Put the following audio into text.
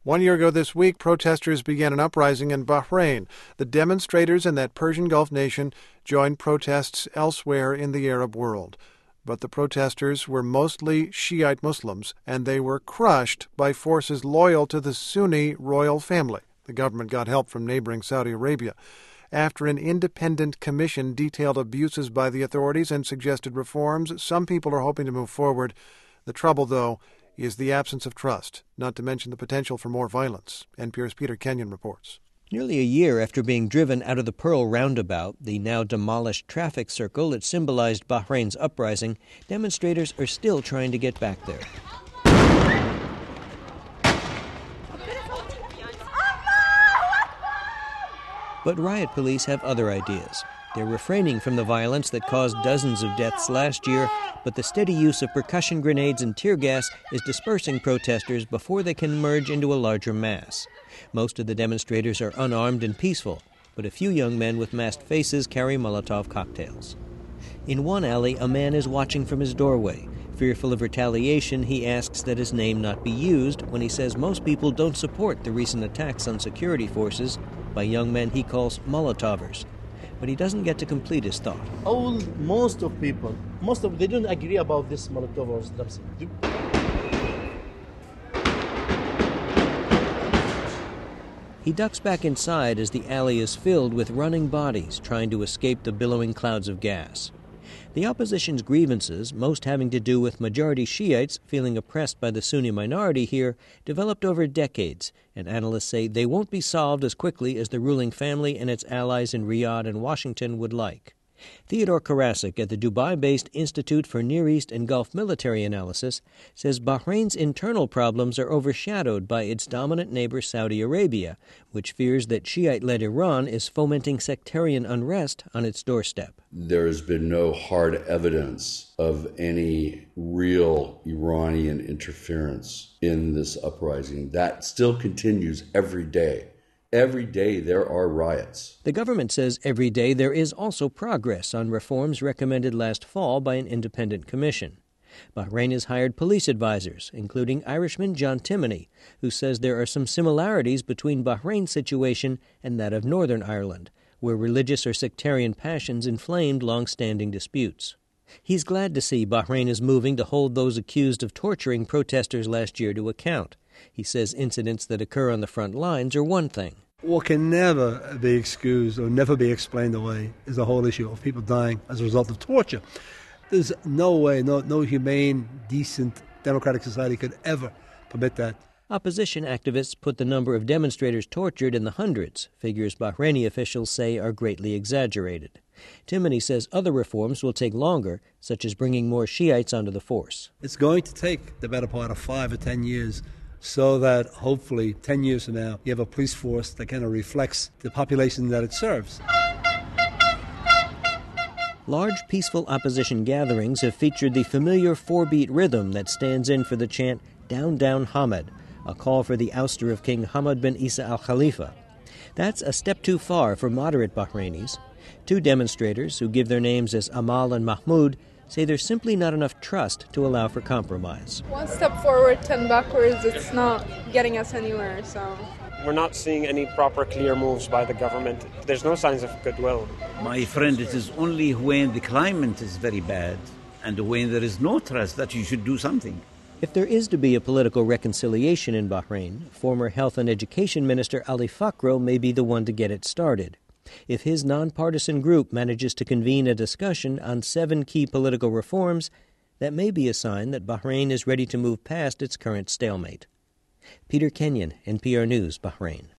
1 year ago this week, protesters began an uprising in Bahrain. The demonstrators in that Persian Gulf nation joined protests elsewhere in the Arab world. But the protesters were mostly Shiite Muslims, and they were crushed by forces loyal to the Sunni royal family. The government got help from neighboring Saudi Arabia. After an independent commission detailed abuses by the authorities and suggested reforms, some people are hoping to move forward. The trouble, though, is the absence of trust, not to mention the potential for more violence. NPR's Peter Kenyon reports. Nearly a year after being driven out of the Pearl Roundabout, the now demolished traffic circle that symbolized Bahrain's uprising, demonstrators are still trying to get back there. But riot police have other ideas. They're refraining from the violence that caused dozens of deaths last year, but the steady use of percussion grenades and tear gas is dispersing protesters before they can merge into a larger mass. Most of the demonstrators are unarmed and peaceful, but a few young men with masked faces carry Molotov cocktails. In one alley, a man is watching from his doorway. Fearful of retaliation, he asks that his name not be used when he says most people don't support the recent attacks on security forces by young men he calls Molotovers. But he doesn't get to complete his thought. Most of people, they don't agree about this Molotovers themselves. He ducks back inside as the alley is filled with running bodies trying to escape the billowing clouds of gas. The opposition's grievances, most having to do with majority Shiites feeling oppressed by the Sunni minority here, developed over decades, and analysts say they won't be solved as quickly as the ruling family and its allies in Riyadh and Washington would like. Theodore Karasik at the Dubai-based Institute for Near East and Gulf Military Analysis says Bahrain's internal problems are overshadowed by its dominant neighbor Saudi Arabia, which fears that Shiite-led Iran is fomenting sectarian unrest on its doorstep. There has been no hard evidence of any real Iranian interference in this uprising. That still continues every day. Every day there are riots. The government says every day there is also progress on reforms recommended last fall by an independent commission. Bahrain has hired police advisors, including Irishman John Timoney, who says there are some similarities between Bahrain's situation and that of Northern Ireland, where religious or sectarian passions inflamed long-standing disputes. He's glad to see Bahrain is moving to hold those accused of torturing protesters last year to account. He says incidents that occur on the front lines are one thing. What can never be excused or never be explained away is the whole issue of people dying as a result of torture. There's no way, no humane, decent, democratic society could ever permit that. Opposition activists put the number of demonstrators tortured in the hundreds, figures Bahraini officials say are greatly exaggerated. Timoney says other reforms will take longer, such as bringing more Shiites onto the force. It's going to take the better part of 5 or 10 years so that hopefully 10 years from now you have a police force that kind of reflects the population that it serves. Large, peaceful opposition gatherings have featured the familiar 4-beat rhythm that stands in for the chant, "Down, down, Hamad," a call for the ouster of King Hamad bin Isa al-Khalifa. That's a step too far for moderate Bahrainis. Two demonstrators, who give their names as Amal and Mahmoud, say there's simply not enough trust to allow for compromise. 1 step forward, 10 backwards, it's not getting us anywhere, so... We're not seeing any proper clear moves by the government. There's no signs of goodwill. My friend, it is only when the climate is very bad and when there is no trust that you should do something. If there is to be a political reconciliation in Bahrain, former Health and Education Minister Ali Fakro may be the one to get it started. If his nonpartisan group manages to convene a discussion on 7 key political reforms, that may be a sign that Bahrain is ready to move past its current stalemate. Peter Kenyon, NPR News, Bahrain.